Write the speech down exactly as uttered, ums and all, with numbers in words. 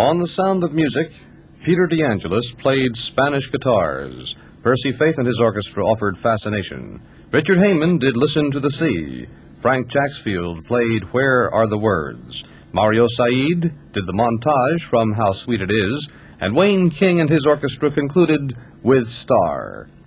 On The Sound of Music, Peter DeAngelis played Spanish guitars. Percy Faith and his orchestra offered Fascination. Richard Heyman did Listen to the Sea. Frank Jacksfield played Where Are the Words. Mario Said did the montage from How Sweet It Is. And Wayne King and his orchestra concluded with Star.